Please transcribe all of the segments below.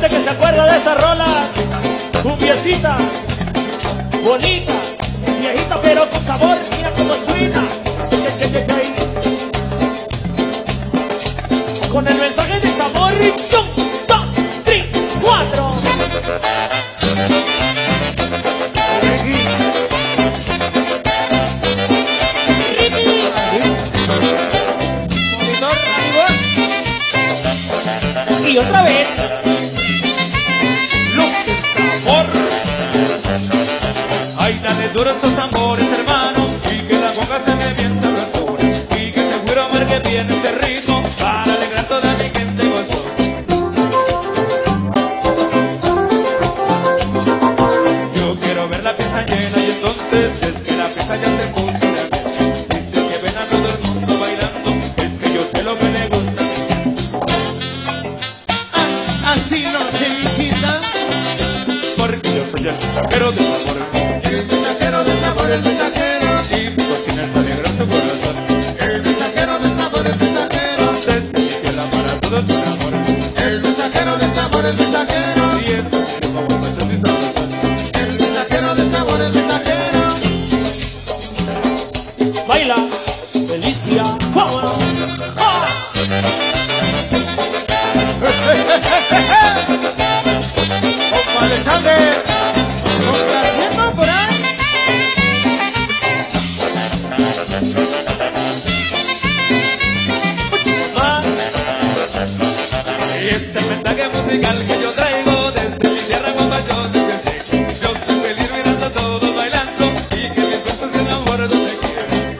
gente que se acuerda de estas rolas, cumbiecita, bonita, viejita pero con sabor, mira como suena. Con el mensaje de sabor, 1, 2, 3, 4. Y otra vez, luz de sabor. Ay, dale duro estos tambores, hermano, y que la boca se me bien sabrosura, y que seguro ver que viene este ritmo para alegrar toda mi gente gozosa. Yo quiero ver la pieza llena y entonces es que la pieza ya se puso de vez. Dice que ven a todo el mundo bailando, es que yo sé lo que le gusta. Así no se visita, Porque yo soy el mensajero de sabor. el mensajero del sabor, el mensajero. Y mi cocina es alegrar su corazón. El mensajero del sabor, el mensajero. Desde mi tierra para todos sus amores. El mensajero del sabor, el mensajero. Y es como momentos y sabrosas. El mensajero del sabor, el mensajero. Baila, Felicia, vámonos. ¡Ah! Opa, Alexander, complaciendo por ahí. Y este mensaje musical que yo traigo desde mi tierra guapa yo desde yo soy feliz mirando a todos bailando y que mis besos y el amor no se quieren.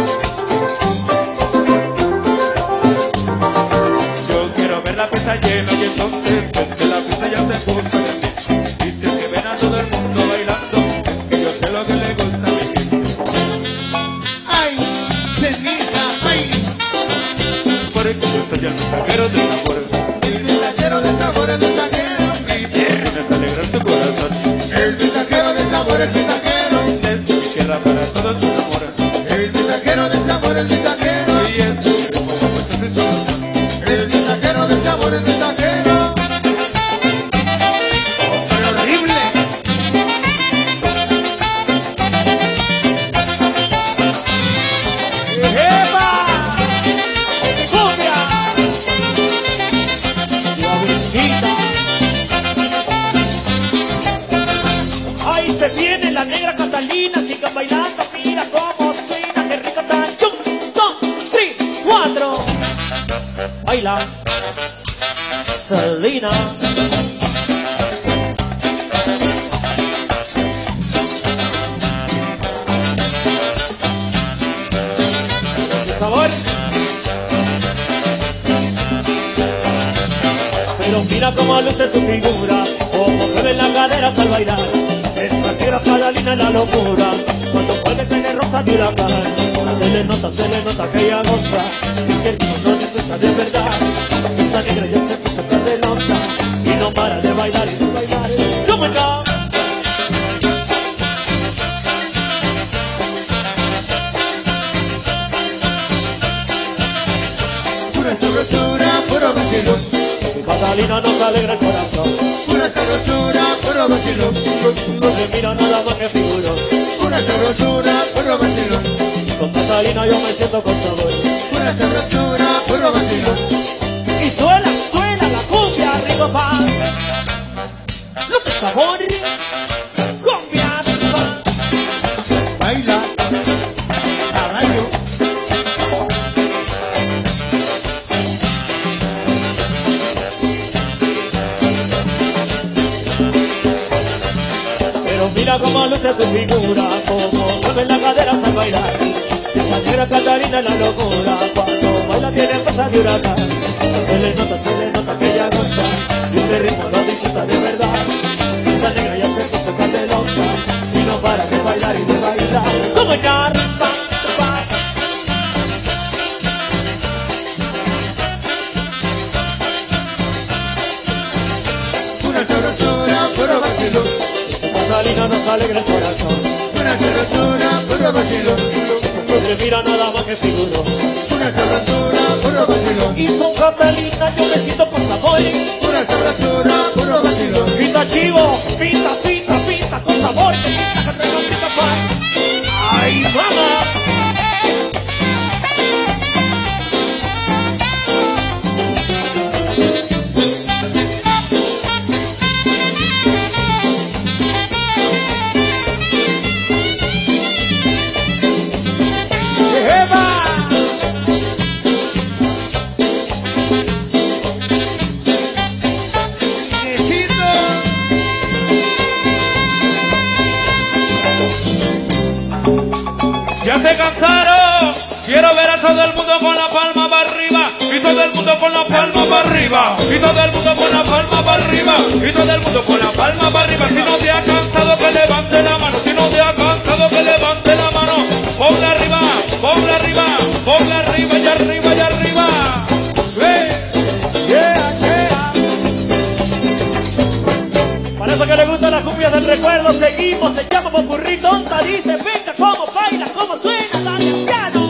Yo quiero ver la pieza llena y entonces desde la pieza ya se puso de mí. Dice que ven a todo el mundo bailando, es que yo sé lo que le gusta a mi gente. Ay, ceniza, ay. Porque yo soy el mensajero del amor. El mensajero del sabor, el mensajero. Mi tierra es alegrar tu corazón. El mensajero del sabor, el mensajero. Desde mi tierra para todos tus amores. El mensajero del sabor, el mensajero. Y es como momentos y sabrosas. El mensajero del sabor, el mensajero. Pero horrible. ¡Epa! ¡Cumbia! Suavecita. Ahí se viene la negra Catalina, sigan bailando, mira cómo suena, qué rico está. 1, 2, 3, 4. Baila, Selena. Sabor. Pero mira cómo luce su figura, cómo mueve las caderas al bailar. Esa negra Catalina es la locura, cuando vuelve tiene rosa de huracán. Se le nota que ella goza, y que el ritmo no disfruta de verdad. Esa negra ya se puso candelosa, y no para de bailar y de bailar. ¡Cómo no! Pura sabrosura, puro vacilón. Catalina nos alegra el corazón, Pura sabrosura, puro vacilón. no se mira nada más que figurón. Pura sabrosura, puro vacilón. Con Catalina yo me siento con sabor. Pura sabrosura, puro vacilón. Y suena, suena la cumbia, rico pa. Lo que sabor, cumbia, rico pa. Baila, caballo. Pero mira cómo luce su figura, cómo mueve las caderas al bailar. Esa negra Catalina es la locura, cuando baila tiene fuerza de huracán. Se le nota que ella goza, y ese ritmo lo disfruta de verdad. Esa negra ya se puso candelosa, y no para de bailar y de bailar. ¡Cómo ya! Pura sabrosura, puro vacilón. Catalina nos alegra el corazón, Pura sabrosura, puro vacilón. no se mira nada más que figurón. Pura sabrosura, puro vacilón. Y con Catalina yo me siento por sabor. Pura sabrosura, puro pinta chivo, pinta, pinta, pinta, con sabor, que pinta, que te pinta pan. ¡Ay, vamos! Ya se cansaron. Quiero ver a todo el mundo con la palma para arriba. Y todo el mundo con la palma para arriba. Y todo el mundo con la palma para arriba. Y todo el mundo con la palma para arriba. Si no te ha cansado que levante la mano. Si no te ha cansado que levante la mano. Ponla arriba, ponla arriba, ponla arriba y arriba y arriba. Yeah, yeah. Para eso que le gustan las cumbias del recuerdo, seguimos, se llama Popurrí Tonta, dice, venga, cómo baila, cómo suena, dale al piano.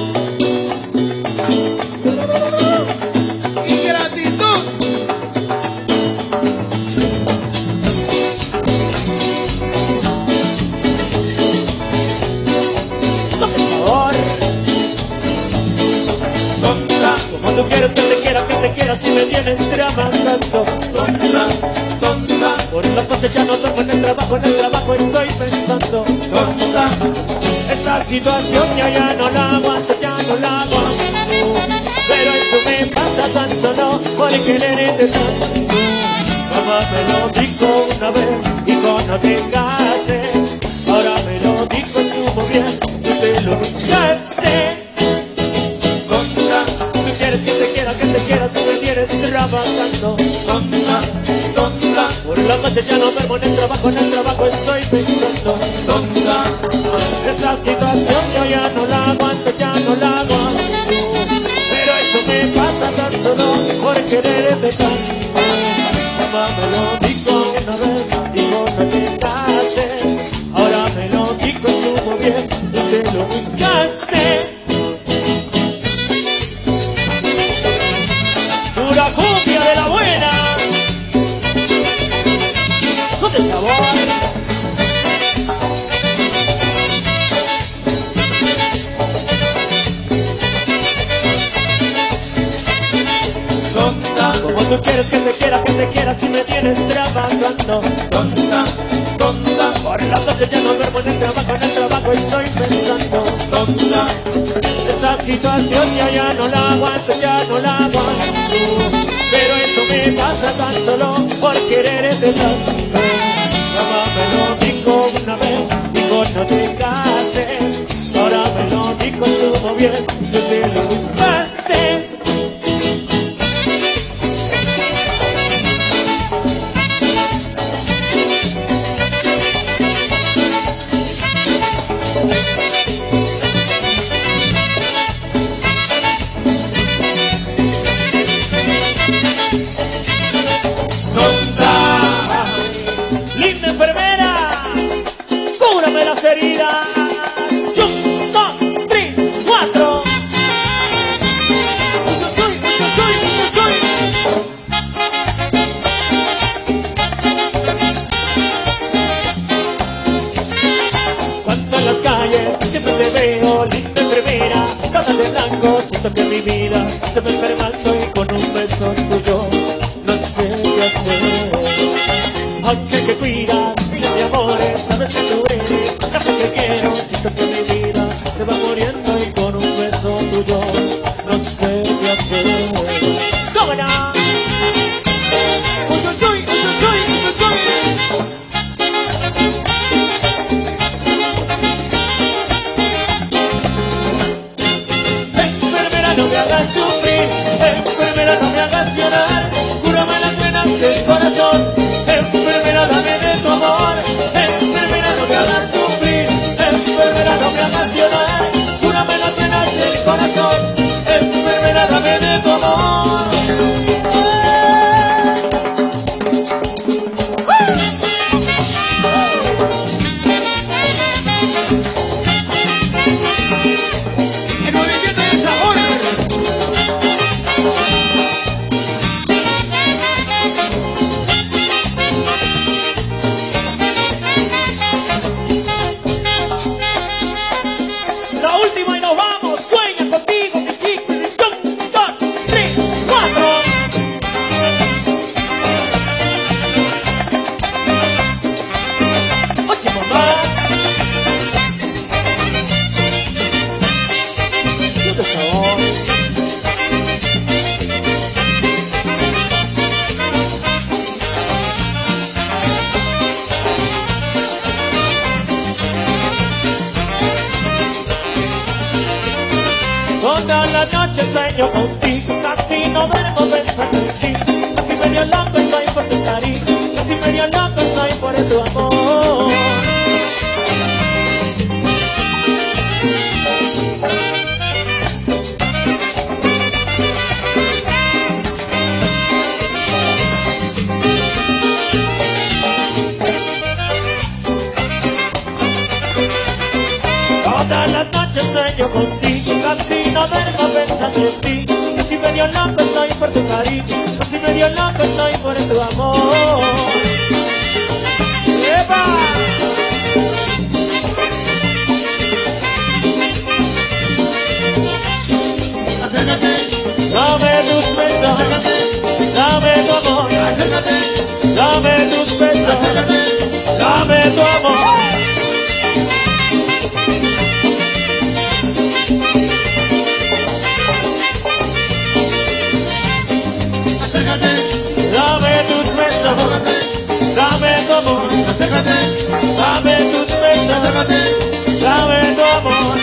Y gratitud. Por favor. Tonta, Como tú quieres que te quiera, si me tienes tramando. tonta, tonta, Por la cosecha no toco en el trabajo estoy pensando. tonta. Esta situación ya no la aguanto, ya no la aguanto. Pero esto me pasa tan solo por quererte tanto. Mamá me lo dijo una vez, dijo no te cases. Ahora me lo dijo estuvo bien, tú te lo buscaste. Tonta, Tú quieres que te quiera, tú me quieres trabajando. tonta, tonta, Por la noche ya no duermo en el trabajo estoy pensando. tonta. Esa situación yo ya no la aguanto, ya no la aguanto. Pero eso me pasa tan solo por quererte tanto. Mamá me lo dijo una vez, dijo no te cases. Ahora me lo dijo estuvo bien, tú te lo buscaste. Pura cumbia de la buena. No te sabor. Tonta, Como tú quieres que te quiera, si me tienes trabajando. tonta, tonta, Por la noche ya no duermo en el trabajo estoy pensando. tonta. Esa situación ya no la aguanto, ya no la aguanto. Pero eso me pasa tan solo por quererte tanto. Mamá me lo dijo una vez, dijo no te cases. Ahora me lo dijo estuvo bien, tú te lo buscaste. Linda enfermera, cúrame las heridas. 1, 2, 3, 4. Cuando en las calles siempre te veo, linda enfermera, toda de blanco, siento que mi vida se va enfermando y con un beso tuyo no sé qué hacer. Aunque que cuidas, miles de amores, sabes que tú eres, no sé qué quiero, siento que mi vida se va muriendo y con un beso tuyo no sé qué hacer. ¿Cómo no? Uy, uy, uy, uy, uy, uy, uy. Enfermera, no me hagas sufrir, enfermera, no me hagas llorar, cúrame las venas del corazón. Enfermera, dame de tu amor. Enfermera, no me hagas sufrir. Enfermera, no me hagas llorar. Cúrame las venas del corazón. Enfermera, dame de tu amor. El movimiento del sabor. sueño contigo, casi no duermo pensando en ti. Casi medio loco estoy por tu cariño, casi medio loco estoy por tu amor. Todas las noches sueño contigo, casi no duermo pensando en ti. Casi medio loco estoy por tu cariño, casi medio loco estoy por tu amor. ¡Epa! Acércate, Dame tus besos, acércate, dame tu amor, acércate, dame tus besos, acércate. dame tu amor. Acércate, Dame tus besos, dame tu amor, acércate, dame tus besos, acércate. dame tu amor.